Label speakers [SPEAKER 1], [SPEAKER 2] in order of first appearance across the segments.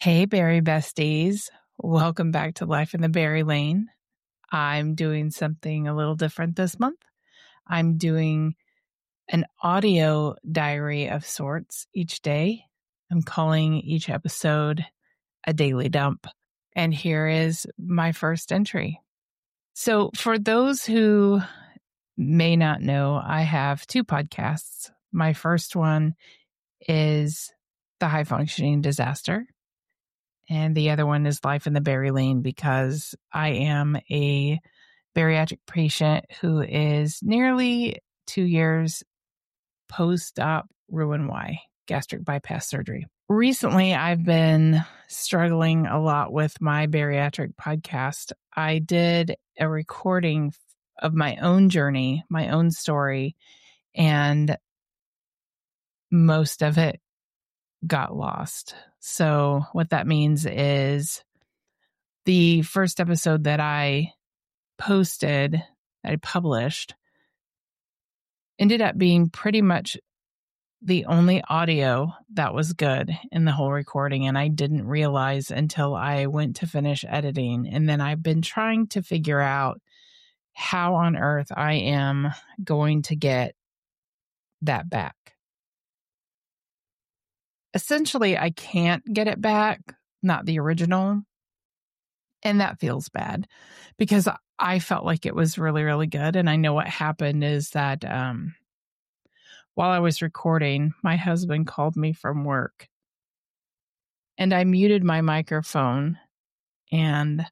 [SPEAKER 1] Hey, Berry Besties. Welcome back to Life in the Berry Lane. I'm doing something a little different this month. I'm doing an audio diary of sorts each day. I'm calling each episode a daily dump. And here is my first entry. So, for those who may not know, I have two podcasts. My first one is The High Functioning Disaster. And the other one is Life in the Berry Lane because I am a bariatric patient who is nearly 2 years post-op Roux-en-Y gastric bypass surgery. Recently, I've been struggling a lot with my bariatric podcast. I did a recording of my own journey, my own story, and most of it got lost. So what that means is the first episode that I posted, that I published, ended up being pretty much the only audio that was good in the whole recording. And I didn't realize until I went to finish editing. And then I've been trying to figure out how on earth I am going to get that back. Essentially, I can't get it back, not the original. And that feels bad because I felt like it was really, really good. And I know what happened is that while I was recording, my husband called me from work and I muted my microphone and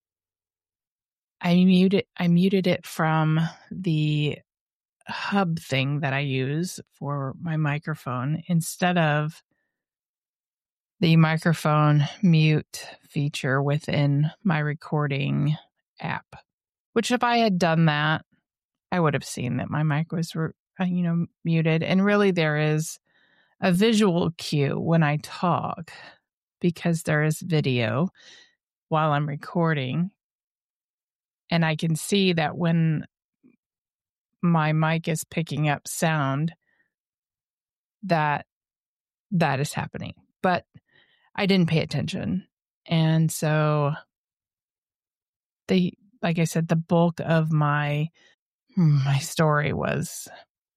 [SPEAKER 1] I muted it from the hub thing that I use for my microphone instead of the microphone mute feature within my recording app, which if I had done that, I would have seen that my mic was, muted. And really there is a visual cue when I talk because there is video while I'm recording. And I can see that when my mic is picking up sound, that is happening. But I didn't pay attention. And so like I said, the bulk of my story was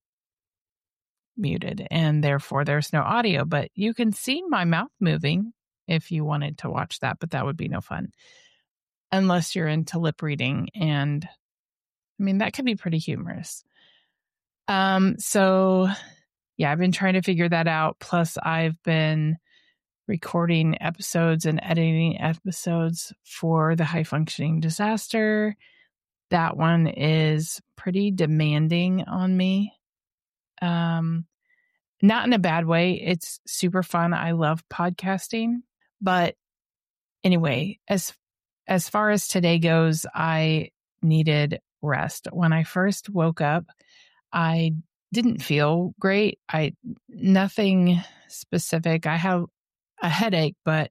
[SPEAKER 1] muted and therefore there's no audio, but you can see my mouth moving if you wanted to watch that, but that would be no fun unless you're into lip reading. And I mean, that could be pretty humorous. So yeah, I've been trying to figure that out. Plus I've been recording episodes and editing episodes for the High Functioning Disaster. That one is pretty demanding on me. Not in a bad way. It's super fun. I love podcasting. But anyway, as far as today goes, I needed rest. When I first woke up, I didn't feel great. Nothing specific. I have a headache, but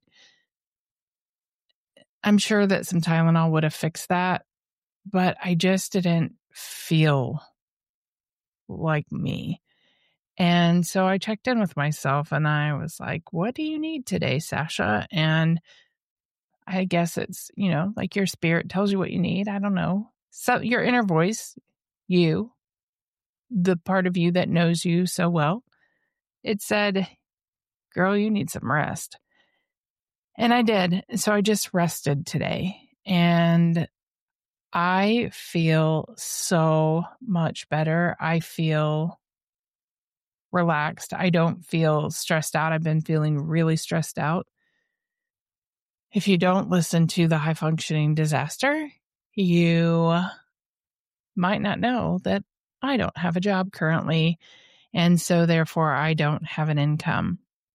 [SPEAKER 1] I'm sure that some Tylenol would have fixed that. But I just didn't feel like me. And so I checked in with myself and I was like, what do you need today, Sasha? And I guess it's, like your spirit tells you what you need. I don't know. So your inner voice, you, the part of you that knows you so well, it said, girl, you need some rest. And I did. So I just rested today and I feel so much better. I feel relaxed. I don't feel stressed out. I've been feeling really stressed out. If you don't listen to the High Functioning Disaster, you might not know that I don't have a job currently, and so therefore I don't have an income.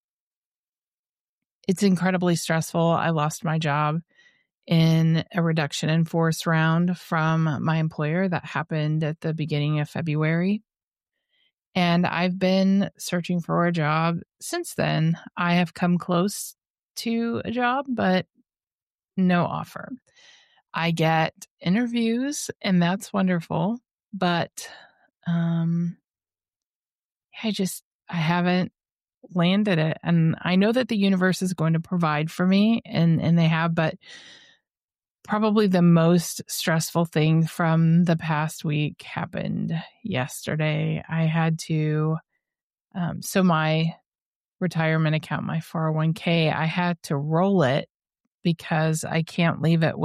[SPEAKER 1] It's incredibly stressful. I lost my job in a reduction in force round from my employer that happened at the beginning of February. And I've been searching for a job since then. I have come close to a job, but no offer. I get interviews and that's wonderful, but I haven't landed it. And I know that the universe is going to provide for me, and they have, but probably the most stressful thing from the past week happened yesterday. I had to, so my retirement account, my 401k, I had to roll it because I can't leave it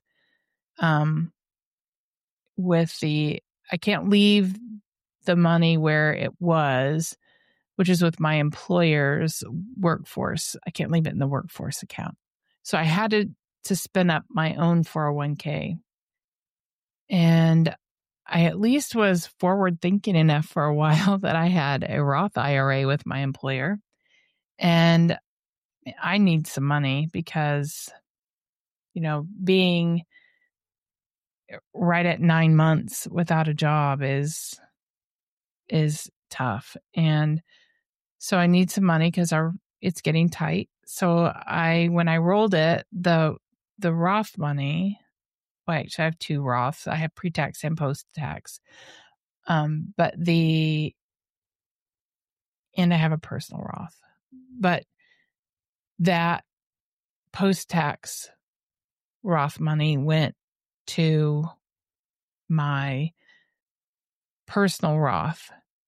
[SPEAKER 1] I can't leave the money where it was, which is with my employer's workforce. I can't leave it in the workforce account. So I had to spin up my own 401k. And I at least was forward thinking enough for a while that I had a Roth IRA with my employer. And I need some money because, being right at 9 months without a job is tough. And so I need some money because it's getting tight. So when I rolled it, the Roth money, well, actually I have two Roths. I have pre-tax and post-tax. And I have a personal Roth. But that post-tax Roth money went to my personal Roth.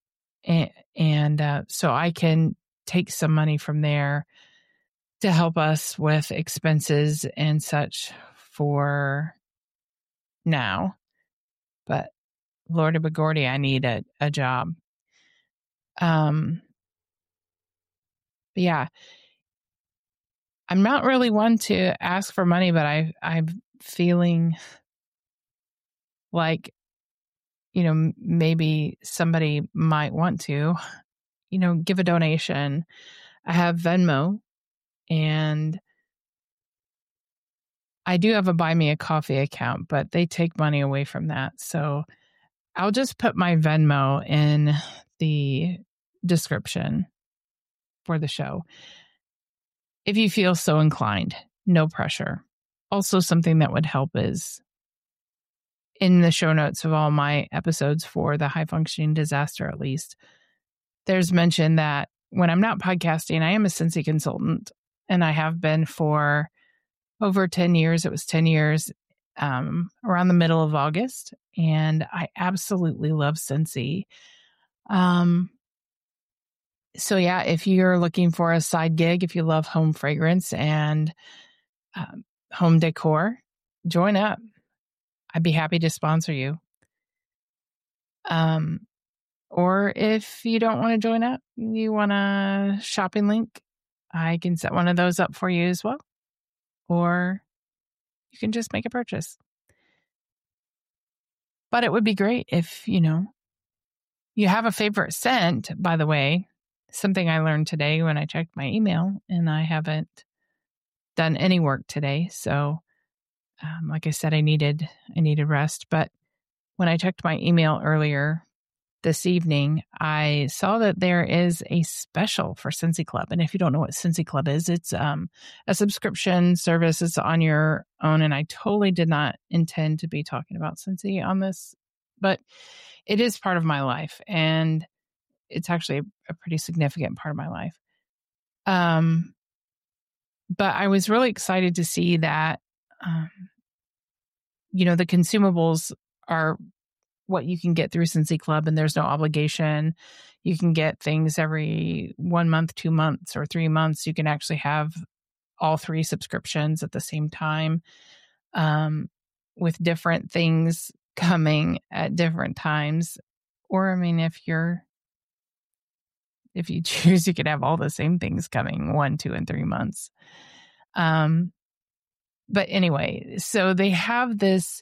[SPEAKER 1] And so I can take some money from there to help us with expenses and such for now. But Lordy Bagordy, I need a job. Yeah. I'm not really one to ask for money, but I'm feeling like, maybe somebody might want to, give a donation. I have Venmo, and I do have a Buy Me a Coffee account, but they take money away from that. So I'll just put my Venmo in the description for the show if you feel so inclined. No pressure. Also, something that would help is in the show notes of all my episodes for the High Functioning Disaster, at least, there's mention that when I'm not podcasting, I am a Scentsy consultant, and I have been for over 10 years. It was 10 years around the middle of August, and I absolutely love Scentsy. So yeah, if you're looking for a side gig, if you love home fragrance and home decor, join up. I'd be happy to sponsor you. Or if you don't want to join up, you want a shopping link, I can set one of those up for you as well. Or you can just make a purchase. But it would be great if, you have a favorite scent, by the way. Something I learned today when I checked my email, and I haven't done any work today. So, like I said, I needed rest. But when I checked my email earlier this evening, I saw that there is a special for Scentsy Club. And if you don't know what Scentsy Club is, it's a subscription service. It's on your own. And I totally did not intend to be talking about Scentsy on this, but it is part of my life. And it's actually a pretty significant part of my life. But I was really excited to see that, the consumables are what you can get through Scentsy Club, and there's no obligation. You can get things every 1 month, 2 months, or 3 months. You can actually have all 3 subscriptions at the same time, with different things coming at different times. Or, I mean, if you choose, you could have all the same things coming 1, 2, and 3 months. But anyway, so they have this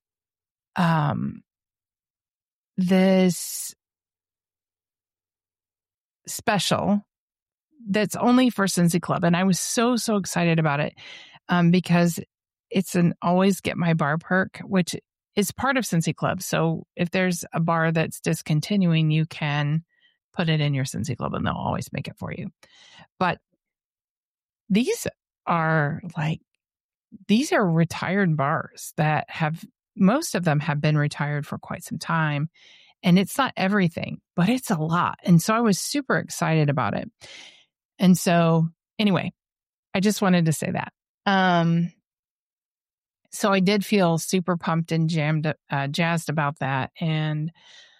[SPEAKER 1] special that's only for Scentsy Club. And I was so excited about it because it's an always get my bar perk, which is part of Scentsy Club. So if there's a bar that's discontinuing, you can put it in your Scentsy Club and they'll always make it for you. But these are retired bars that most of them have been retired for quite some time. And it's not everything, but it's a lot. And so I was super excited about it. And so anyway, I just wanted to say that. So I did feel super pumped and jazzed about that. And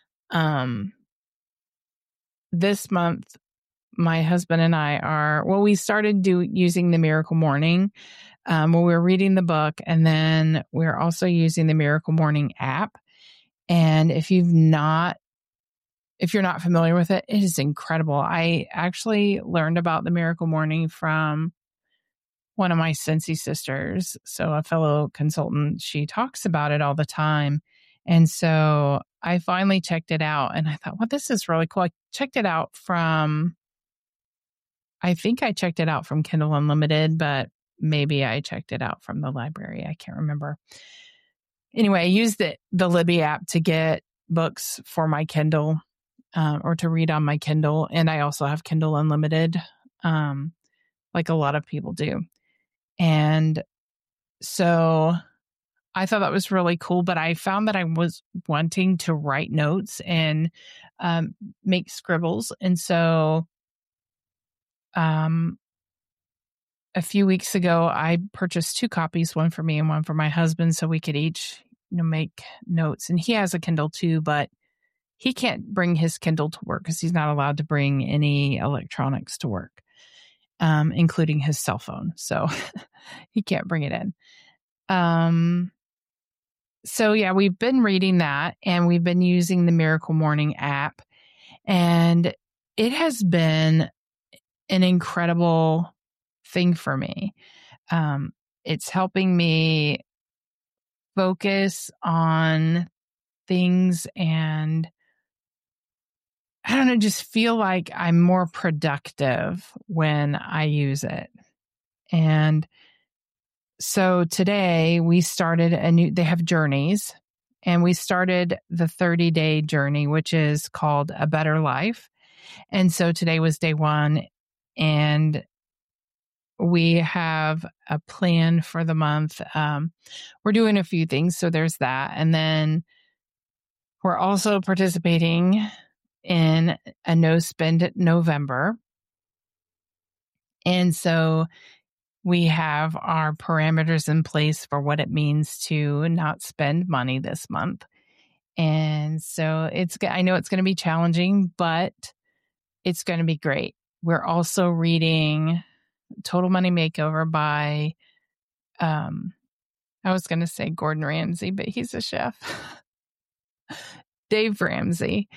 [SPEAKER 1] this month, my husband and I we started using the Miracle Morning where we're reading the book, and then we're also using the Miracle Morning app. And if you're not familiar with it, it is incredible. I actually learned about the Miracle Morning from one of my Scentsy sisters, so a fellow consultant. She talks about it all the time. And so I finally checked it out, and I thought, well, this is really cool. I think I checked it out from Kindle Unlimited, but maybe I checked it out from the library. I can't remember. Anyway, I used the Libby app to get books for my Kindle or to read on my Kindle. And I also have Kindle Unlimited, like a lot of people do. And so I thought that was really cool, but I found that I was wanting to write notes and make scribbles. And so a few weeks ago, I purchased 2 copies, one for me and one for my husband, so we could each, make notes. And he has a Kindle too, but he can't bring his Kindle to work because he's not allowed to bring any electronics to work, including his cell phone. So he can't bring it in. So yeah, we've been reading that, and we've been using the Miracle Morning app, and it has been an incredible thing for me. It's helping me focus on things, and I don't know, just feel like I'm more productive when I use it. And so today we started they have journeys, and we started the 30-day journey, which is called A Better Life. And so today was day 1, and we have a plan for the month. We're doing a few things, so there's that. And then we're also participating in a no spend November. And so we have our parameters in place for what it means to not spend money this month. And so I know it's going to be challenging, but it's going to be great. We're also reading Total Money Makeover by, I was going to say Gordon Ramsay, but he's a chef. Dave Ramsey.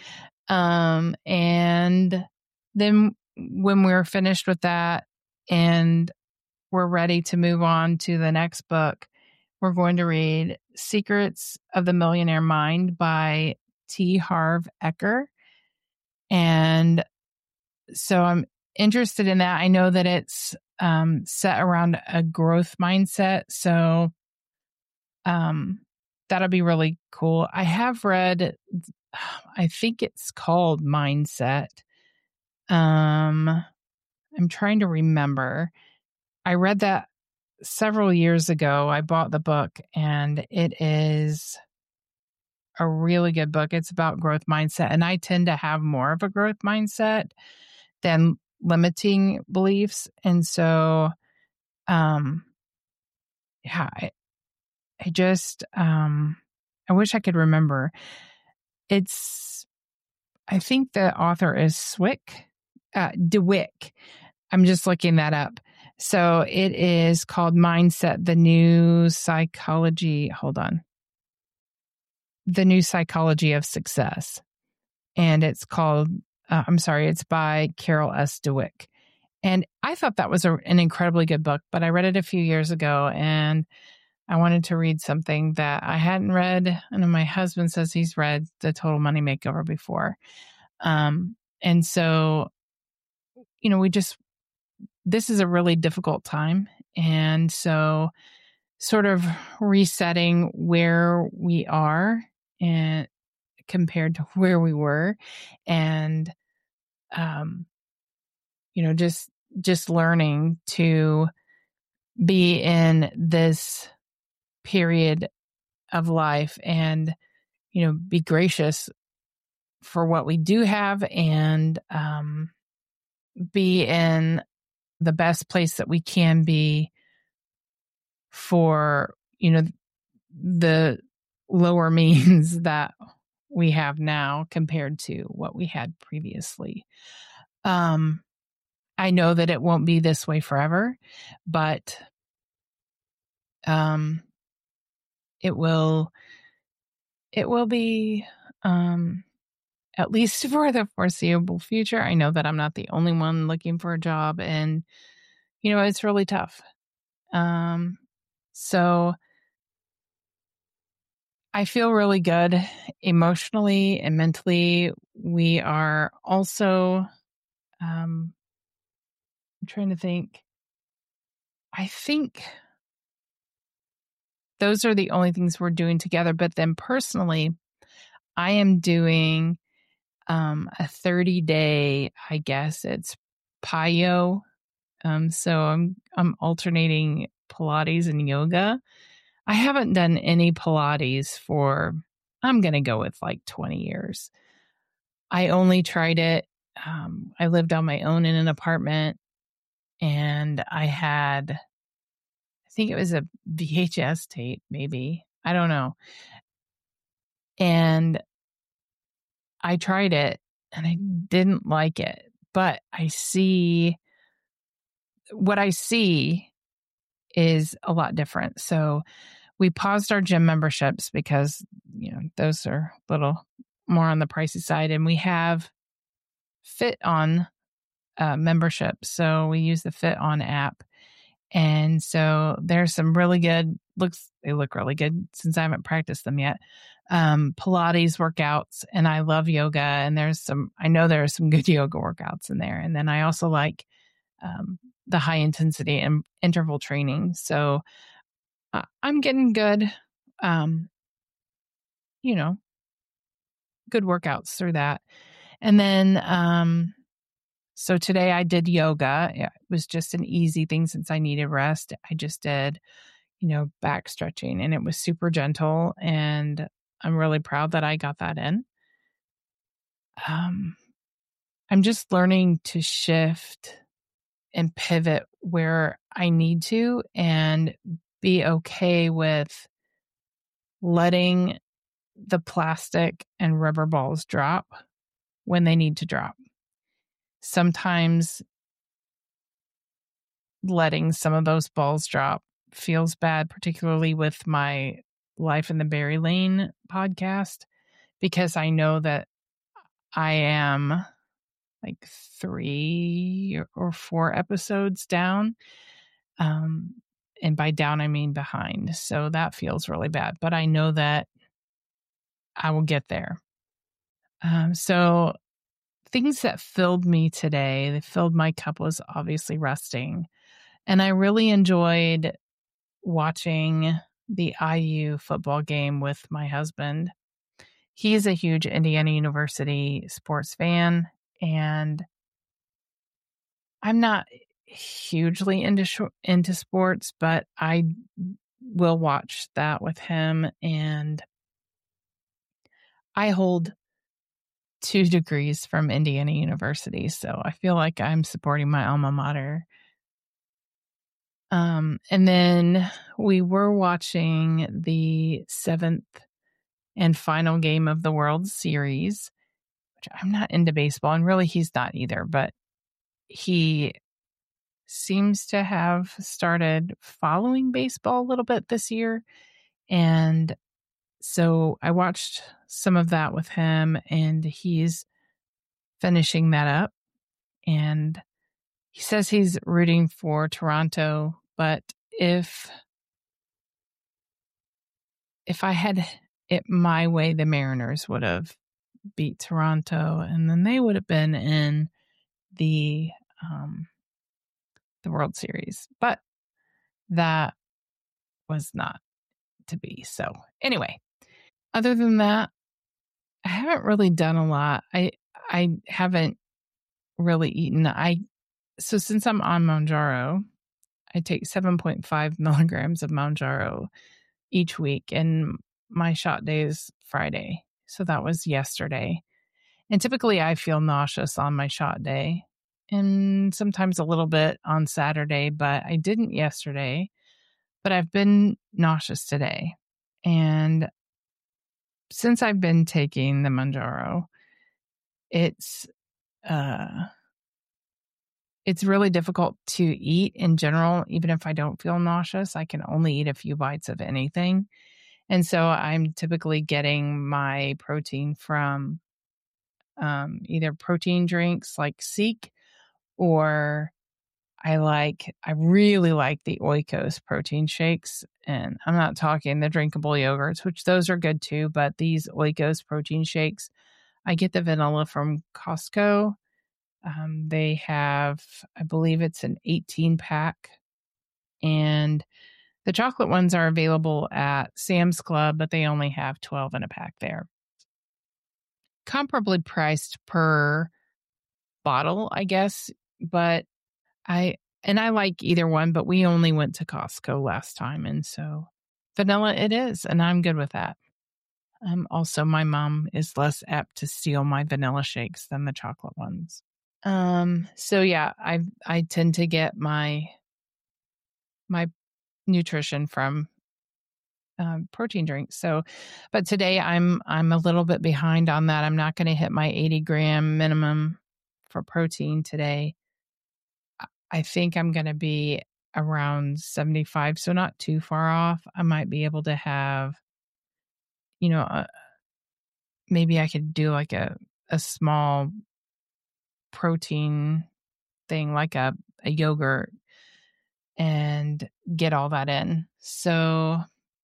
[SPEAKER 1] And then when we're finished with that and we're ready to move on to the next book, we're going to read Secrets of the Millionaire Mind by T. Harv Eker. And so I'm interested in that. I know that it's set around a growth mindset. So that'll be really cool. I have read, I think it's called Mindset. I'm trying to remember. I read that several years ago. I bought the book, and it is a really good book. It's about growth mindset, and I tend to have more of a growth mindset than limiting beliefs. And so, yeah, I just, I wish I could remember. I think the author is DeWick. I'm just looking that up. So it is called Mindset, The New Psychology. Hold on. The New Psychology of Success. And it's called, it's by Carol S. DeWick. And I thought that was an incredibly good book, but I read it a few years ago, and I wanted to read something that I hadn't read. And my husband says he's read The Total Money Makeover before. And so, this is a really difficult time. And so sort of resetting where we are and compared to where we were, and, just learning to be in this period of life and, be gracious for what we do have, and be in the best place that we can be for, the lower means that we have now compared to what we had previously. I know that it won't be this way forever, but it will be, at least for the foreseeable future. I know that I'm not the only one looking for a job, and it's really tough. So I feel really good emotionally and mentally. We are also, I'm trying to think. I think those are the only things we're doing together. But then personally, I am doing a 30-day, I guess it's PiYo. So I'm alternating Pilates and yoga. I haven't done any Pilates for, I'm going to go with like 20 years. I only tried it. I lived on my own in an apartment, and I think it was a VHS tape, maybe. I don't know. And I tried it and I didn't like it, but what I see is a lot different. So we paused our gym memberships because, those are a little more on the pricey side, and we have Fit On membership. So we use the Fit On app. And so there's some really good, they look really good since I haven't practiced them yet. Pilates workouts, and I love yoga, and I know there are some good yoga workouts in there. And then I also like the high intensity and interval training. So I'm getting good, good workouts through that. And then, so today I did yoga. It was just an easy thing since I needed rest. I just did, back stretching, and it was super gentle, and I'm really proud that I got that in. I'm just learning to shift and pivot where I need to and be okay with letting the plastic and rubber balls drop when they need to drop. Sometimes letting some of those balls drop feels bad, particularly with my Life in the Berry Lane podcast, because I know that I am like 3 or 4 episodes down. And by down, I mean behind. So that feels really bad, but I know that I will get there. So things that filled me today, that filled my cup, was obviously resting. And I really enjoyed watching the IU football game with my husband. He's a huge Indiana University sports fan, and I'm not hugely into sports, but I will watch that with him. And I hold 2 degrees from Indiana University, so I feel like I'm supporting my alma mater. And then we were watching the 7th and final game of the World Series, which I'm not into baseball, and really he's not either, but he seems to have started following baseball a little bit this year. And so I watched some of that with him, and he's finishing that up. And he says he's rooting for Toronto, but if I had it my way, the Mariners would have beat Toronto, and then they would have been in the World Series. But that was not to be. So anyway, other than that, I haven't really done a lot. I haven't really eaten. So since I'm on Mounjaro, I take 7.5 milligrams of Mounjaro each week, and my shot day is Friday. So that was yesterday. And typically I feel nauseous on my shot day. and sometimes a little bit on Saturday, but I didn't yesterday. But I've been nauseous today. And since I've been taking the Mounjaro, it's really difficult to eat in general. Even if I don't feel nauseous, I can only eat a few bites of anything. And so I'm typically getting my protein from either protein drinks like Seek, or I really like the Oikos protein shakes. And I'm not talking the drinkable yogurts, which those are good too, but these Oikos protein shakes, I get the vanilla from Costco. They have, I believe it's an 18 pack, and the chocolate ones are available at Sam's Club, but they only have 12 in a pack there. Comparably priced per bottle, I guess, but I like either one, but we only went to Costco last time, and so vanilla it is, and I'm good with that. Also, my mom is less apt to steal my vanilla shakes than the chocolate ones. So yeah, I tend to get my nutrition from protein drinks. So, but today I'm a little bit behind on that. I'm not going to hit my 80-gram minimum for protein today. I think I'm going to be around 75, so not too far off. I might be able to have, maybe I could do like a small protein thing, like a yogurt, and get all that in. So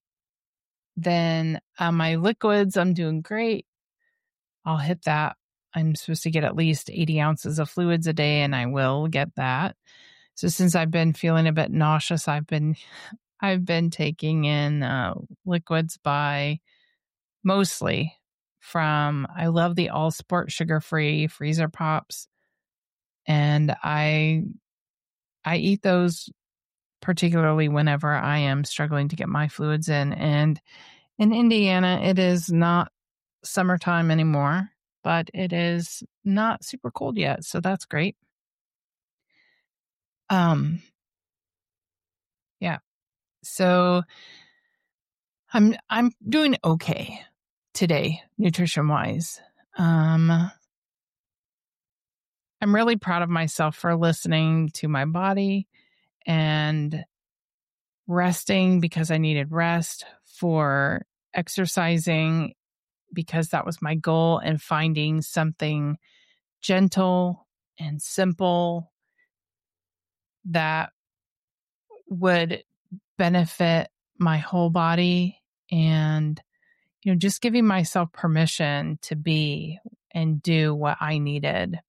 [SPEAKER 1] then my liquids, I'm doing great. I'll hit that. I'm supposed to get at least 80 ounces of fluids a day, and I will get that. So since I've been feeling a bit nauseous, I've been taking in liquids by mostly from, I love the All Sport sugar-free freezer pops, and I eat those particularly whenever I am struggling to get my fluids in. And in Indiana, it is not summertime anymore, but it is not super cold yet, so that's great. Yeah. So I'm doing okay today, nutrition-wise. I'm really proud of myself for listening to my body and resting because I needed rest, for exercising because that was my goal, and finding something gentle and simple that would benefit my whole body, and just giving myself permission to be and do what I needed,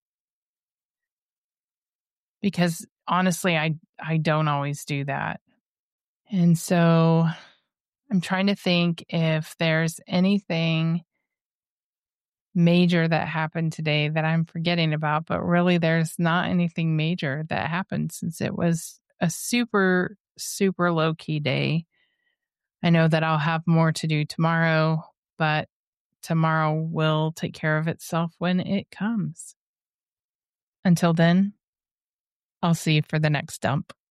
[SPEAKER 1] because honestly I don't always do that. And so I'm trying to think if there's anything major that happened today that I'm forgetting about, but really there's not anything major that happened, since it was a super, super low key day. I know that I'll have more to do tomorrow, but tomorrow will take care of itself when it comes. Until then, I'll see you for the next dump.